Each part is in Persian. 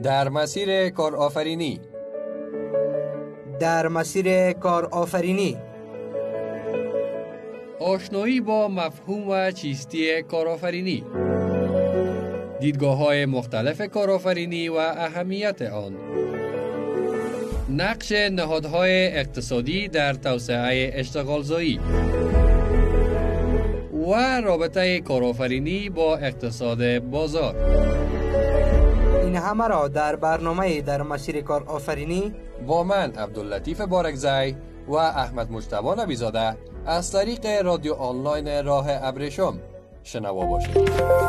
در مسیر کارآفرینی. در مسیر کارآفرینی. آشنایی با مفهوم و چیستی کارآفرینی. دیدگاه‌های مختلف کارآفرینی و اهمیت آن. نقش نهادهای اقتصادی در توسعه اشتغالزایی و رابطه کارآفرینی با اقتصاد بازار. این همه را در برنامه در مسیر کارآفرینی با من عبداللطیف بارکزی و احمد مجتبی نبیزاده از طریق رادیو آنلاین راه ابریشم شنوا باشید.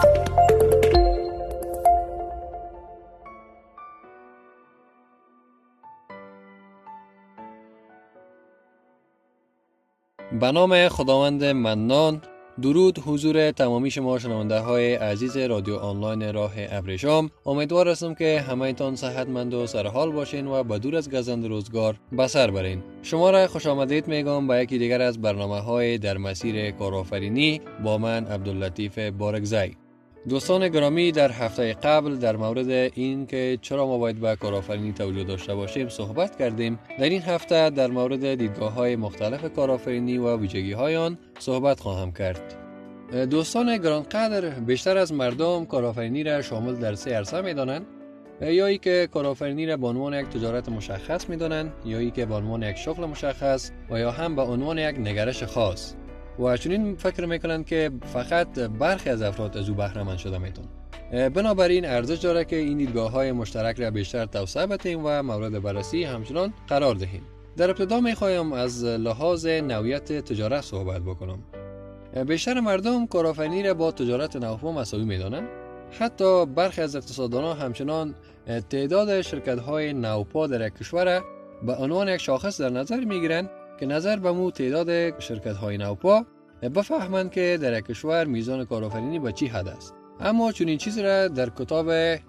به نام خداوند منان. درود حضور تمامی شما شنونده های عزیز رادیو آنلاین راه ابریشم. امیدوار هستم که همه تان صحتمند و سرحال باشین و به دور از گزند روزگار به سر برین. شما را خوش آمدید میگم به یکی دیگر از برنامه های در مسیر کارآفرینی با من عبداللطیف بارکزی. دوستان گرامی، در هفته قبل در مورد این که چرا ما باید به کارآفرینی توجه داشته باشیم صحبت کردیم. در این هفته در مورد دیدگاه‌های مختلف کارآفرینی و ویژگی‌های آن صحبت خواهم کرد. دوستان گرانقدر، بیشتر از مردم کارآفرینی را شامل در سه عرصه می‌دانند. یا ای که کارآفرینی را به عنوان یک تجارت مشخص می‌دانند، یا ای که به عنوان یک شغل مشخص و یا هم به عنوان یک نگرش خاص. و چنین فکر میکنند که فقط برخی از افراد از او بهره مند شده میتون. بنابراین ارزش داره که این دیدگاه‌های مشترک را بیشتر توسعه بدیم و مورد بررسی همچنان قرار دهیم. در ابتدا میخوایم از لحاظ نوعیت تجارت صحبت بکنم. بیشتر مردم کارآفرینی را با تجارت نوپا مساوی میدانند. حتی برخی از اقتصاددانان همچنان تعداد شرکت‌های نوپا در یک کشور به عنوان یک شاخص در نظر میگیرند که نظر به مو تعداد شرکت‌های نوپا بفهمند که در یک کشور میزان کارآفرینی به چی حد است. اما چون این چیز را در کتاب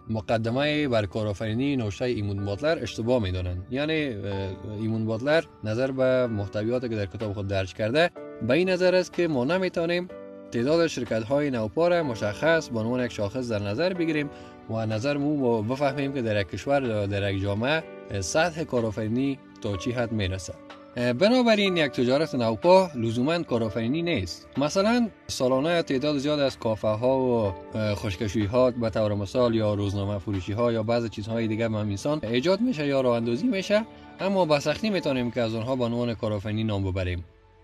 مقدمه بر کارآفرینی نوشته ایمون باتلر اشتباه می‌دانند. یعنی ایمون باتلر نظر به محتویاتی که در کتاب خود درج کرده به این نظر است که ما نمیتونیم تعداد شرکت‌های نوپا را مشخص به عنوان یک شاخص در نظر بگیریم و نظر مو بفهمیم که در یک کشور یا در یک جامعه سطح کارآفرینی تا چی حد میرسه. بنابراین یک تجارت نوپا لزوماً کارآفرینی نیست. مثلا سالانه تعداد زیاد از کافه ها و خشکشویی ها به طور مثال یا روزنامه فروشی ها یا بعضی چیزهای دیگه به انسان ایجاد میشه یا راه اندازی میشه، اما به سختی میتونیم که از آنها به عنوان کارآفرینی نام ببریم.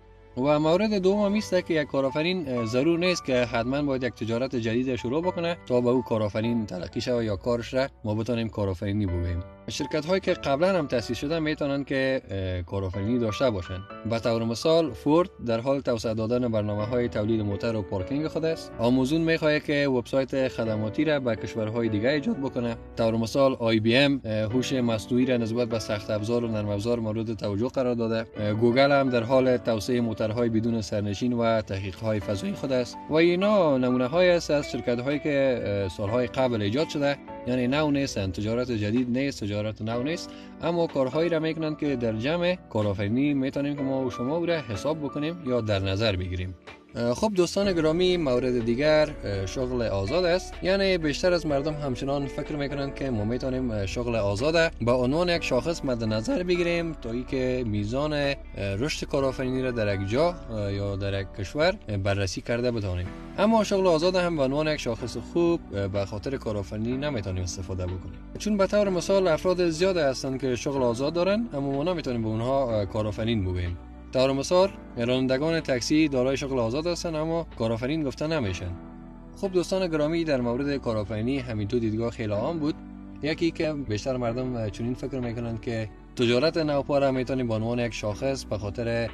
و مورد دوم است که یک کارآفرین ضرور نیست که حتما باید یک تجارت جدید شروع بکنه تا به او کارآفرین تلقی شود یا کارش را ما بتونیم کارآفرینی بگوییم. شرکت هایی که قبلا هم تأسیس شده میتونن که کارآفرینی داشته باشن. به طور مثال فورد در حال توسعه دادن برنامه‌های تولید موتور و پارکینگ خود است. آمازون میخواهد که وبسایت خدماتی را به کشورهای دیگه ایجاد بکنه. طور مثال آی بی ام هوش مصنوعی را نسبت به سخت افزار و نرم افزار مورد توجه قرار داده. گوگل هم در حال توسعه موتورهای بدون سرنشین و تحقیق‌های فضایی خود است. و اینا نمونه‌هایی است از شرکت‌هایی که سالهای قبل ایجاد شده، یعنی نو نیستند، تجارت جدید نیست، تجارت نو نیست، اما کارهایی را میکنند که در جمع کارآفرینی میتونیم که ما و شما او را حساب بکنیم یا در نظر بگیریم. خب دوستان گرامی، مورد دیگر شغل آزاد است. یعنی بیشتر از مردم همچنان فکر میکنند که ما میتونیم شغل آزاد به عنوان یک شاخص مد نظر بگیریم تا اینکه میزان رشد کارآفرینی را در یک جا یا در یک کشور بررسی کرده بتوانیم. اما شغل آزاد هم به عنوان یک شاخص خوب به خاطر کارآفرینی نمیتونیم استفاده بکنیم، چون به طور مثال افراد زیاد هستند که شغل آزاد دارن اما ما نمیتونیم به اونها کارآفرین بگوییم. طور مثال رانندگان تاکسی دارای شغل آزاد هستند اما کارآفرین گفته نمیشن. خب دوستان گرامی، در مورد کارآفرینی همین دو دیدگاه خیلی عام بود. یکی که بیشتر مردم چنین فکر میکنند که تجارت نوپا را میتونیم به عنوان یک شاخص به خاطر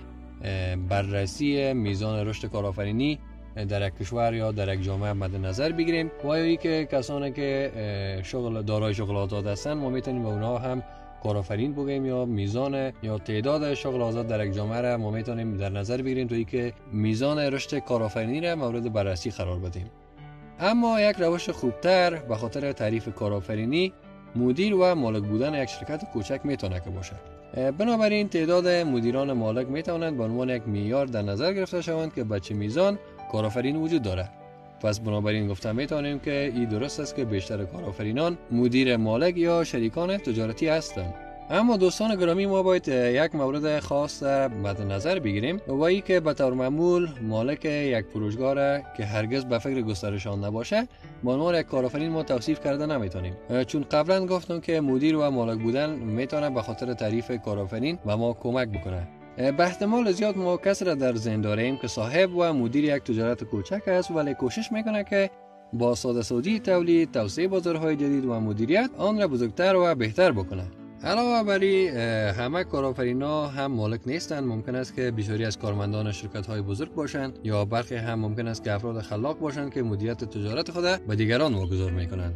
بررسی میزان رشد کارآفرینی در یک کشور یا در یک جامعه مد نظر بگیریم. و یا که کسانی که دارای شغل آزاد هستند ما میتونیم به اونها هم کارآفرین بگیم یا میزان یا تعداد شغل آزاد در یک جامعه را ما میتونیم در نظر بگیریم تا اینکه میزان رشد کارآفرینی را مورد بررسی قرار بدیم. اما یک روش خوبتر به خاطر تعریف کارآفرینی مدیر و مالک بودن یک شرکت کوچک میتونه که باشه. بنابراین تعداد مدیران مالک میتوانند به عنوان یک معیار در نظر گرفته شوند که به چه میزان کارآفرین وجود داره. پس بنابراین گفته میتونیم که این درست است که بیشتر کارآفرینان مدیر مالک یا شریکان تجارتی هستند. اما دوستان گرامی، ما باید یک مورد خاص مد نظر بگیریم و ای که به طور معمول مالک یک فروشگاه را که هرگز به فکر گسترش آن نباشه به عنوان یک کارآفرین ما توصیف کرده نمیتونیم، چون قبلا گفتم که مدیر و مالک بودن میتونه به خاطر تعریف کارآفرین و ما کمک بکنه. به احتمال زیاد ما کسی را در ذهن داریم که صاحب و مدیر یک تجارت کوچک است، ولی کوشش میکنه که با ساده سازی تولید، توسعه بازارهای جدید و مدیریت آن را بزرگتر و بهتر بکنه. علاوه بر همه کارآفرینا هم مالک نیستند. ممکن است که بسیاری از کارمندان شرکت‌های بزرگ باشند یا برخی هم ممکن است که افراد خلاق باشند که مدیریت تجارت خود به دیگران واگذار می‌کنند.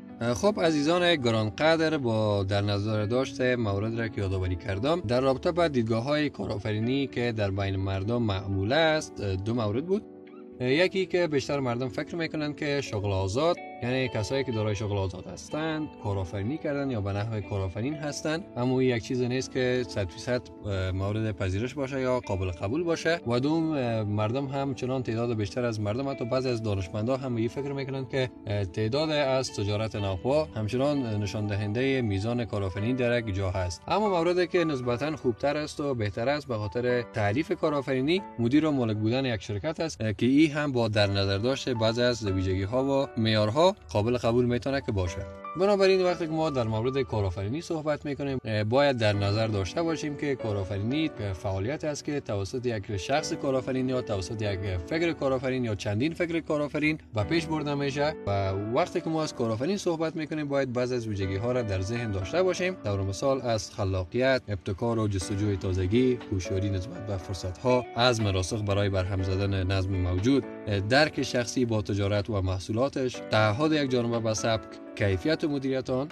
خب عزیزان گرانقدر، با در نظر داشته مورد را که یادآوری کردم در رابطه با دیدگاه‌های کارآفرینی که در بین مردم معمول است، دو مورد بود. یکی که بیشتر مردم فکر میکنند که شغل آزاد، یعنی کسایی که دارای شغل آزاد هستند، کارآفرینی کردن یا به نحو کارآفرین هستند، اما این یک چیز نیست که 100% مورد پذیرش باشه یا قابل قبول باشه. و دوم، مردم هم چنان تعداد بیشتر از مردم، حتی بعضی از دانشمندا هم این فکر میکنند که تعداد از تجارت نوپا همچنان نشان دهنده میزان کارآفرینی در یک جا هست. اما موردی که نسبتا خوبتر است و بهتر است به خاطر تعریف کارآفرینی مدیر و مالک بودن یک شرکت است که این هم با در نظر داشته بعضی از ویژگی ها و معیارها قابل قبول میتونه که باشه. بنابراین وقتی که ما در مورد کارآفرینی صحبت میکنیم باید در نظر داشته باشیم که کارآفرینی فعالیت است که توسط یک شخص کارآفرین یا توسط یک فکر کارآفرین یا چندین فکر کارآفرین به پیش برده میشه. و وقتی که ما از کارآفرین صحبت میکنیم باید بعضی از ویژگی ها را در ذهن داشته باشیم. در مثال از خلاقیت، ابتکار و جستجوی تازگی، هوشیاری نسبت به فرصت ها، عزم راسخ برای برهم زدن نظم موجود، درک شخصی با تجارت و محصولاتش، تعهد یک جانبه به سبک، کیفیت و مدیریت آن.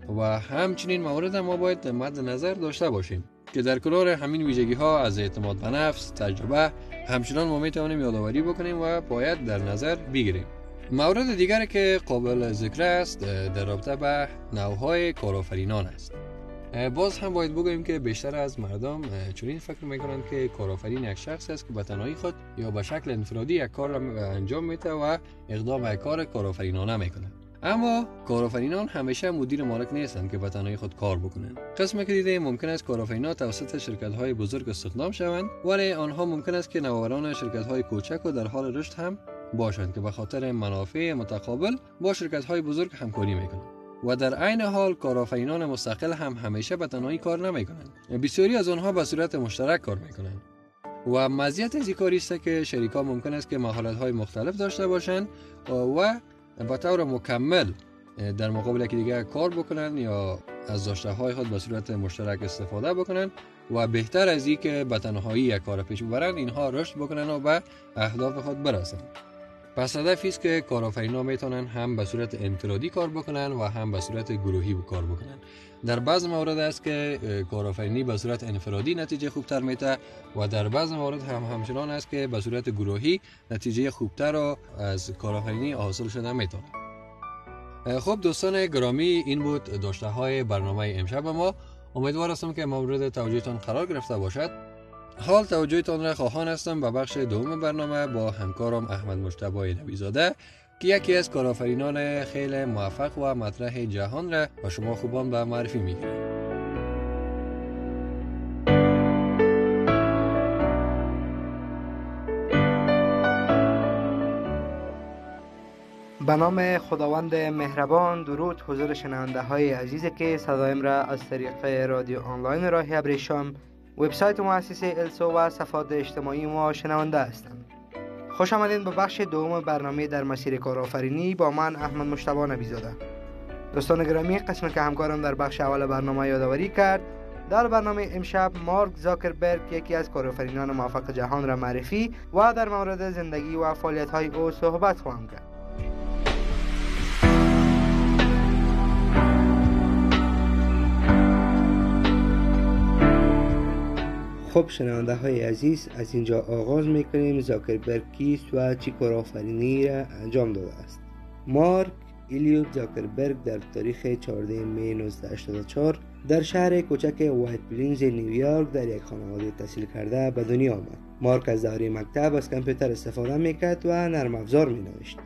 و همچنین موارد ما باید مد نظر داشته باشیم که در کنار همین ویژگی ها از اعتماد به نفس، تجربه، همچنان ما میتوانیم یادآوری بکنیم و باید در نظر بگیریم. مورد دیگری که قابل ذکر است در رابطه با نوع‌های کارآفرینان است. باز هم باید بگوییم که بیشتر از مردم چنین فکر میکنند که کارآفرین یک شخص است که به تنهایی خود یا به شکل انفرادی یک کار را انجام میده و اقدام به کار کارآفرینانه میکنه. اما کارآفرینان همیشه مدیر مالک نیستند که به تنهایی خود کار بکنند. قسمی که دیدیم ممکن است کارآفرینان توسط شرکت‌های بزرگ استخدام شوند، ولی آنها ممکن است که نوآوران شرکت‌های کوچک و در حال رشد هم باشند که به خاطر منافع متقابل با شرکت‌های بزرگ همکاری میکنند. و در عین حال کارآفرینان مستقل هم همیشه به تنهایی کار نمیکنند. بسیاری از آنها به صورت مشترک کار میکنند. و مزیت از این کاری است که شریکان ممکن است که مهارت‌های مختلف داشته باشند و به طور مکمل در مقابل یکی دیگر کار بکنن یا از داشته‌های خود به صورت مشترک استفاده بکنن. و بهتر از این که به تنهایی یک کار پیش ببرن، اینها رشد بکنن و به اهداف خود برسند. پس هدفی است که کارآفرینان میتونن هم به صورت انفرادی کار بکنن و هم به صورت گروهی کار بکنن. در بعض موارد است که کارآفرینی به صورت انفرادی نتیجه خوبتر میده و در بعض موارد هم همچنان است که به صورت گروهی نتیجه خوبتر را از کارآفرینی حاصل شده میتونه. خب دوستان گرامی، این بود داشته های برنامه امشب ما. امیدوار هستم که مورد توجهتان قرار گرفته باشد. حال توجهتان را خواهان هستم به بخش دوم برنامه با همکارم احمد مجتبی نبی‌زاده که یکی از کارآفرینان خیلی موفق و مطرح جهان را با شما خوبان به معرفی می‌گیرم. به نام خداوند مهربان. درود حضور شنونده های عزیزی که صدایم را از طریق رادیو آنلاین راه ابریشم، وبسایت مؤسسه السو و صفحات اجتماعی ما شنونده هستند. خوش آمدین به بخش دوم برنامه در مسیر کارآفرینی با من احمد مجتبی نبی‌زاده. دوستان گرامی، قسمی که همکارم در بخش اول برنامه یادآوری کرد، در برنامه امشب مارک زاکربرگ یکی از کارآفرینان موفق جهان را معرفی و در مورد زندگی و فعالیت‌های او صحبت خواهم کرد. خب شنونده های عزیز، از اینجا آغاز میکنیم زاکربرگ کیست و چی کارآفرینی را انجام داده است. مارک ایلیوت زاکربرگ در تاریخ 14 می 1984 در شهر کوچک وایت پلینز نیویورک در یک خانواده تحصیل کرده به دنیا آمد. مارک از دوره مکتب از کامپیوتر استفاده میکرد و نرم افزار مینوشت.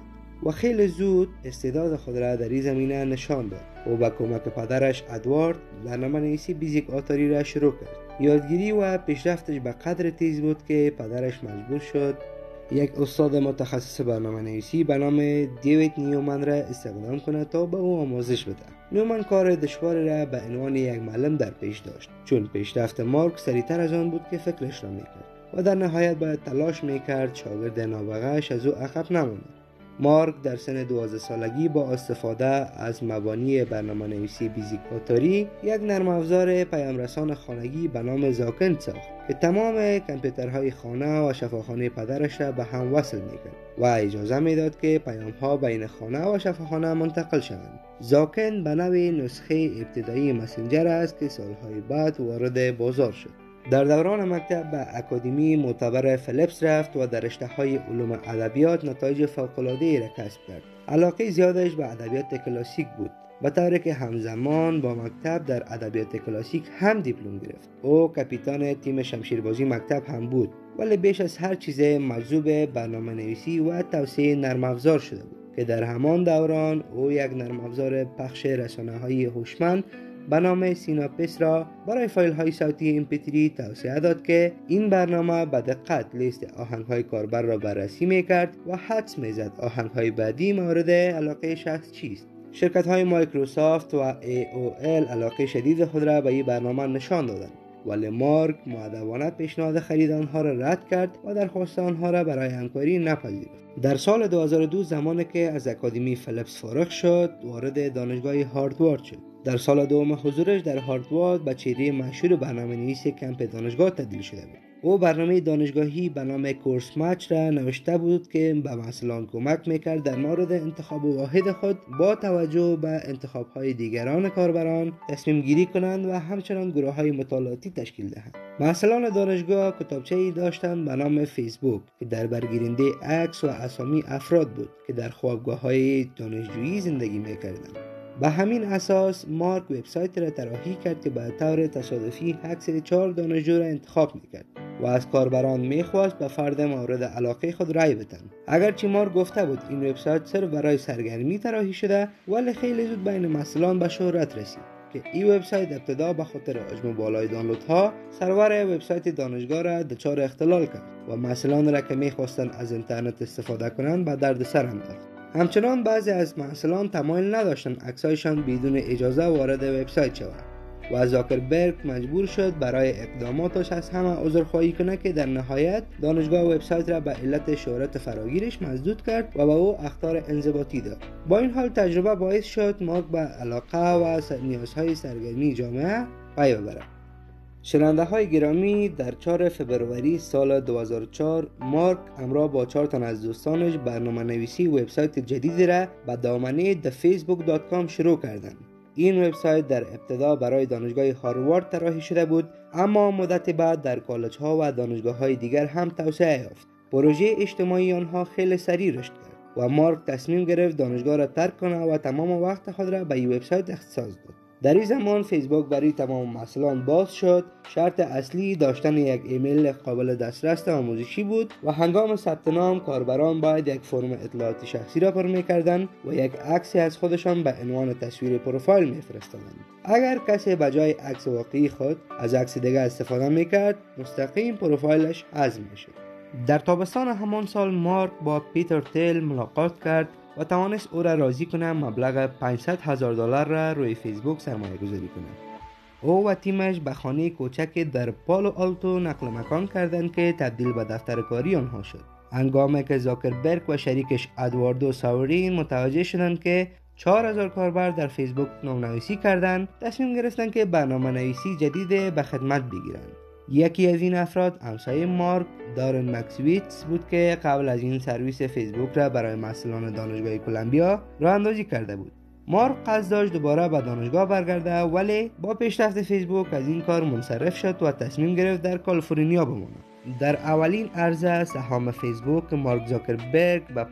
و خیلی زود استعداد خود را در این زمینه نشان داد. او با کمک پدرش ادوارد برنامه‌نویسی بیزیک آتاری را شروع کرد. یادگیری و پیشرفتش به قدر تیز بود که پدرش مجبور شد یک استاد متخصص برنامه‌نویسی به نام دیوید نیومن را استخدام کند تا به او آموزش بده. نیومن کار دشواری را به عنوان یک معلم در پیش داشت، چون پیشرفت مارک سریعتر از آن بود که فکرش را میکرد و در نهایت باید تلاش میکرد شاگرد نابغه‌اش از او عقب نماند. مارک در سن 12 سالگی با استفاده از مبانی برنامه‌نویسی بیزیک آتاری یک نرم افزار پیام‌رسان خانگی به نام زاکن ساخت که تمام کامپیوترهای خانه و شفاخانه پدرش را به هم وصل می‌کرد و اجازه میداد که پیام‌ها بین خانه و شفاخانه منتقل شوند. زاکن به نوعی نسخه ابتدایی مسنجر است که سالهای بعد وارد بازار شد. در دوران مکتب به اکادمی معتبر فلیپس رفت و در رشته‌های علوم ادبیات نتایج فوق‌العاده‌ای را کسب کرد. علاقه زیادش به ادبیات کلاسیک بود، به طوری که همزمان با مکتب در ادبیات کلاسیک هم دیپلم گرفت. او کاپیتان تیم شمشیربازی مکتب هم بود، ولی بیش از هر چیز مجذوب برنامه‌نویسی و توسعه نرم افزار شده بود که در همان دوران او یک نرم افزار پخش رسانه‌های هوشمند به نام سیناپس را برای فایل های صوتی MP3 توسعه داد که این برنامه به دقت لیست آهنگ های کاربر را بررسی میکرد و حدس میزد آهنگ های بعدی مورد علاقه شخص چیست. شرکت های مایکروسافت و AOL علاقه شدید خود را به این برنامه نشان دادند، ولی مارک مؤدبانه پیشنهاد خرید آنها را رد کرد و درخواست آنها را برای همکاری نپذیرفت. در سال 2002 زمانی که از اکادمی فلیپس فارغ شد، وارد دانشگاه هاروارد شد. در سال دوم حضورش در هاروارد به چهره مشهور برنامه‌نویس کمپ دانشگاه تبدیل شده بود. او برنامه دانشگاهی به نام کورس مچ را نوشته بود که به محصلان کمک میکرد در مورد انتخاب واحد خود با توجه به انتخاب‌های دیگران کاربران تصمیم گیری کنند و همچنان گروه‌های مطالعاتی تشکیل دهند. محصلان دانشگاه کتابچه‌ای داشتند به نام فیسبوک که در برگیرنده عکس و اسامی افراد بود که در خوابگاه‌های دانشجویی زندگی میکردند. به همین اساس مارک وبسایت را طراحی کرد که به طور تصادفی عکس 4 دانشجو را انتخاب میکرد و از کاربران میخواست به فرد مورد علاقه خود رای بدهند. اگرچه مارک گفته بود این وبسایت صرف برای سرگرمی طراحی شده، ولی خیلی زود بین محصلان به شهرت رسید که این وبسایت ابتدا به خاطر حجم بالای دانلودها سرور وبسایت دانشگاه را دچار اختلال کرد و محصلان را که میخواستند از اینترنت استفاده کنند به دردسر انداخت. همچنان بعضی از محصلان تمایل نداشتند عکسایشان بدون اجازه وارد وبسایت شود و زاکربرگ مجبور شد برای اقداماتش از همه عذرخواهی کنه که در نهایت دانشگاه وبسایت را به علت شهرت فراگیرش مسدود کرد و به او اخطار انضباطی داد. با این حال تجربه باعث شد مارک به علاقه و نیازهای سرگرمی جامعه پی ببرد. شنونده های گرامی، در 4 فبروری سال 2004 مارک همراه با 4 تن از دوستانش برنامه نویسی وبسایت جدیدی را به دامنه thefacebook.com شروع کردند. این وبسایت در ابتدا برای دانشگاه هاروارد طراحی شده بود، اما مدت بعد در کالج ها و دانشگاه های دیگر هم توسعه یافت. پروژه اجتماعی آنها خیلی سریع رشد کرد و مارک تصمیم گرفت دانشگاه را ترک کنه و تمام وقت خود را به این وبسایت اختصاص داد. در این زمان فیسبوک برای تمام محصلان باز شد. شرط اصلی داشتن یک ایمیل قابل دسترس آموزشی بود و هنگام ثبت نام کاربران باید یک فرم اطلاعات شخصی را پر می‌کردند و یک عکسی از خودشان به عنوان تصویر پروفایل می‌فرستادند. اگر کسی به جای عکس واقعی خود از عکس دیگر استفاده می‌کرد، مستقیم پروفایلش حذف می‌شد. در تابستان همان سال مارک با پیتر تیل ملاقات کرد و توانست او را راضی کنه مبلغ $500,000 را روی فیسبوک سرمایه گذاری کنند. او و تیمش به خانه کوچک در پالو آلتو نقل مکان کردند که تبدیل به دفتر کاری آنها شد. هنگامی که زاکربرگ و شریکش ادواردو ساورین متوجه شدند که 4000 کاربر در فیسبوک نام‌نویسی کردند، تصمیم گرفتند که برنامه‌نویسی جدید به خدمت بگیرند. یکی از این افراد همسایه مارک، دارن مکسویتس بود که قبل از این سرویس فیسبوک را برای محصلان دانشگاه کلمبیا راه اندازی کرده بود. مارک قصد داشت دوباره به دانشگاه برگرده، ولی با پیشرفت فیسبوک از این کار منصرف شد و تصمیم گرفت در کالیفرنیا بماند. در اولین عرضه سهام فیسبوک، مارک زاکربرگ به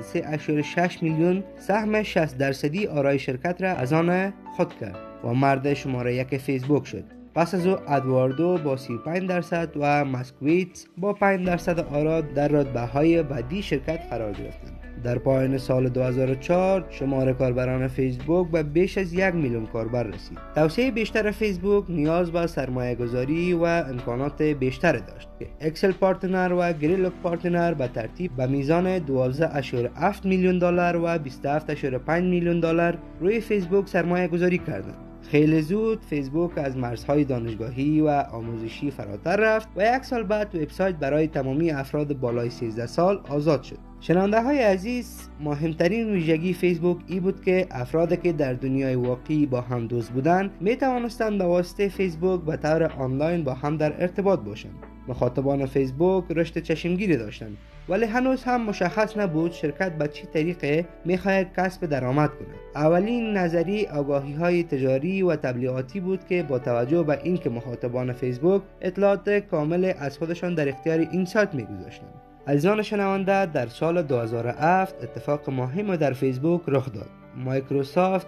5.6 میلیون سهم 60% آرای شرکت را از آن خود کرد و مرد شماره 1 فیسبوک شد. پس از او ادواردو با 35% و مسکویتس با 5% آرا در رتبه‌های بعدی شرکت قرار گرفتند. در پایان سال 2004 شمار کاربران فیسبوک به بیش از 1 میلیون کاربر رسید. توسعه بیشتر فیسبوک نیاز به سرمایه گذاری و امکانات بیشتر داشت که اکسل پارتنر و گریلوک پارتنر به ترتیب به میزان 12.7 میلیون دلار و 27.5 میلیون دلار روی فیسبوک سرمایه گذاری کردند. خیلی زود فیسبوک از مرزهای دانشگاهی و آموزشی فراتر رفت و 1 سال بعد وبسایت برای تمامی افراد بالای 13 سال آزاد شد. شنونده های عزیز، مهمترین ویژگی فیسبوک ای بود که افرادی که در دنیای واقعی با هم دوست بودند می توانستند به واسطه فیسبوک به طور آنلاین با هم در ارتباط باشند. مخاطبان فیسبوک رشد چشمگیری داشتند، ولی هنوز هم مشخص نبود شرکت به چه طریقه می‌خواهد کسب درآمد کند. اولین نظری آگاهی‌های تجاری و تبلیغاتی بود که با توجه به اینکه مخاطبان فیسبوک اطلاعات کامل از خودشان در اختیار این سایت می‌گذاشتند. عزیزان شنونده، در سال 2007 اتفاق مهم در فیسبوک رخ داد. مایکروسافت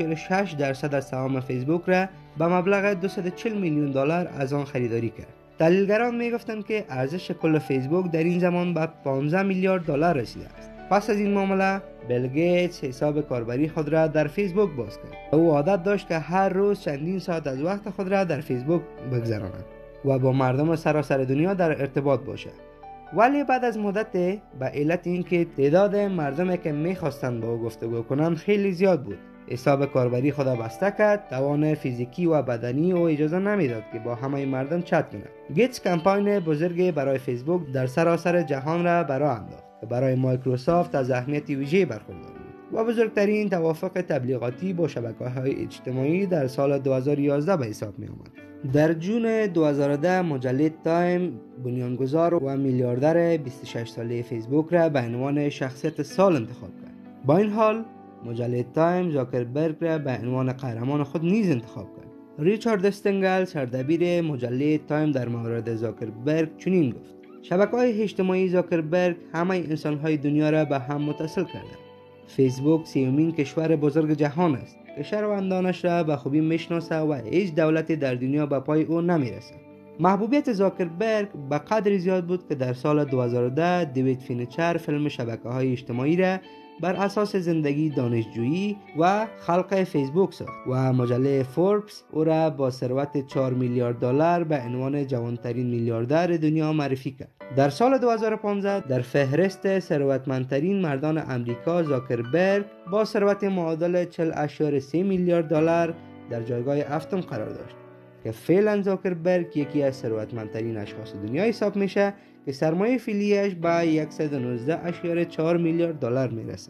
1.6% از سهام فیسبوک را به مبلغ 240 میلیون دلار از آن خریداری کرد. تحلیلگران میگفتند که ارزش کل فیسبوک در این زمان به 15 میلیارد دلار رسیده است. پس از این معامله بیل گیتس حساب کاربری خود را در فیسبوک باز کرد. او عادت داشت که هر روز چندین ساعت از وقت خود را در فیسبوک بگذراند و با مردم سراسر دنیا در ارتباط باشد. ولی بعد از مدت به علت اینکه تعداد مردمی که میخواستند با او گفتگو کنند خیلی زیاد بود، حساب کاربری خود بسته کرد. توان فیزیکی و بدنی او اجازه نمیداد که با همه مردم چت کند. گیتس کمپاین بزرگی برای فیسبوک در سراسر جهان را برآ انداخت که برای مایکروسافت از اهمیت ویژه‌ای برخوردار بود و بزرگترین توافق تبلیغاتی با شبکه‌های اجتماعی در سال 2011 به حساب می آمد. در جون 2010 مجله تایم بنیانگذار و میلیاردر 26 ساله فیسبوک را به عنوان شخصیت سال انتخاب کرد. با این حال مجله تایم زاکربرگ را به عنوان قهرمان خود نیز انتخاب کرد. ریچارد استنگل سردبیر مجله تایم در مورد زاکربرگ چنین گفت: شبکه‌های اجتماعی زاکربرگ همه انسان‌های دنیا را به هم متصل کردند. فیسبوک سیومین کشور بزرگ جهان است که شهروندانش را به خوبی میشناسه و هیچ دولتی در دنیا به پای او نمیرسد. محبوبیت زاکربرگ به قدری زیاد بود که در سال 2010 دیوید فینچر فیلم شبکه‌های اجتماعی را بر اساس زندگی دانشجویی و خلق فیسبوک ساخت و مجله فوربس او را با ثروت 4 میلیارد دلار به عنوان جوانترین میلیاردر دنیا معرفی کرد. در سال 2015 در فهرست ثروتمندترین مردان امریکا زاکربرگ با ثروت معادل 40.3 میلیارد دلار در جایگاه هفتم قرار داشت که فعلا زاکربرگ یکی از ثروتمندترین اشخاص دنیا حساب میشه که سرمایه فعلیش به 119.4 میلیارد دلار میرسه.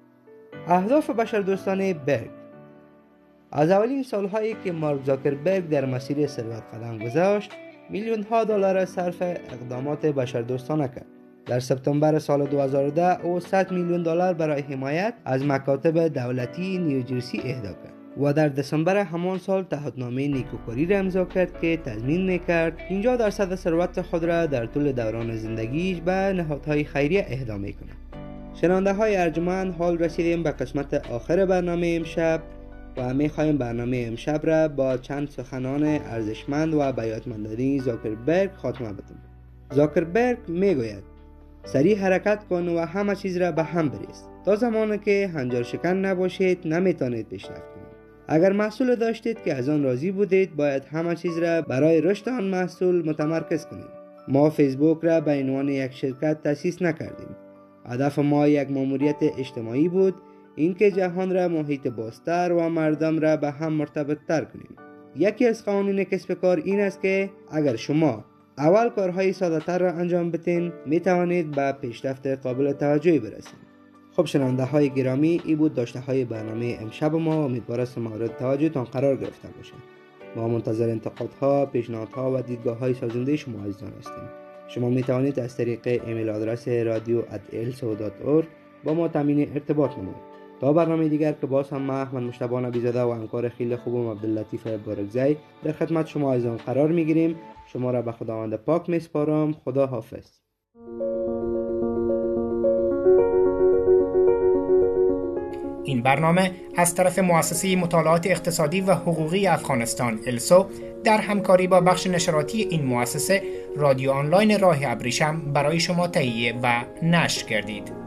اهداف بشردوستانه برگ: از اولین سالهایی که مارک زاکربرگ در مسیر ثروت قدم گذاشت، میلیون ها دلار صرف اقدامات بشردوستانه کرد. در سپتامبر سال 2010 او 100 میلیون دلار برای حمایت از مکاتب دولتی نیوجرسی اهدا کرد و در دسامبر همان سال تعهدنامه نیکوکاری را امضا کرد که تضمین می‌کرد 50% ثروت خود را در طول دوران زندگیش به نهادهای خیریه اهدا می‌کند. شنونده‌های ارجمند، حال رسیدیم به قسمت آخر برنامه امشب و می‌خواهیم برنامه امشب را با چند سخنان ارزشمند و بیاتمندانه زاکربرگ خاتمه بدیم. زاکربرگ میگوید: سریع حرکت کن و همه چیز را به هم بریز. تا زمانی که هنجار شکن نباشید نمیتونید پیشرفت کنید. اگر محصول داشتید که از آن راضی بودید، باید همه چیز را برای رشد آن محصول متمرکز کنید. ما فیسبوک را به عنوان یک شرکت تأسیس نکردیم. هدف ما یک ماموریت اجتماعی بود، اینکه جهان را محیط بازتر و مردم را به هم مرتبط تر کنیم. یکی از قوانین کسب کار این است که اگر شما اول کارهای ساده تر را انجام بدین، می توانید به پیشرفت قابل توجهی برسید. خب شنونده های گرامی، این بود داشته های برنامه امشب ما. امیدوارم مورد توجهتان قرار گرفته باشه. ما منتظر انتقادها، پیشنهادها و دیدگاه های سازنده شما عزیزان هستیم. شما می توانید از طریق ایمیل آدرس radio@elso.org با ما تامین ارتباط نمایید. تا برنامه دیگر که باز هم من احمد مجتبی نبی‌زاده و همکار خیلی خوبم عبداللطیف بارکزی در خدمت شما عزیزان قرار میگیریم. شما را به خداوند پاک میسپارم. خدا حافظ. این برنامه از طرف مؤسسه مطالعات اقتصادی و حقوقی افغانستان السو در همکاری با بخش نشراتی این مؤسسه رادیو آنلاین راه ابریشم برای شما تهیه و نشر گردید.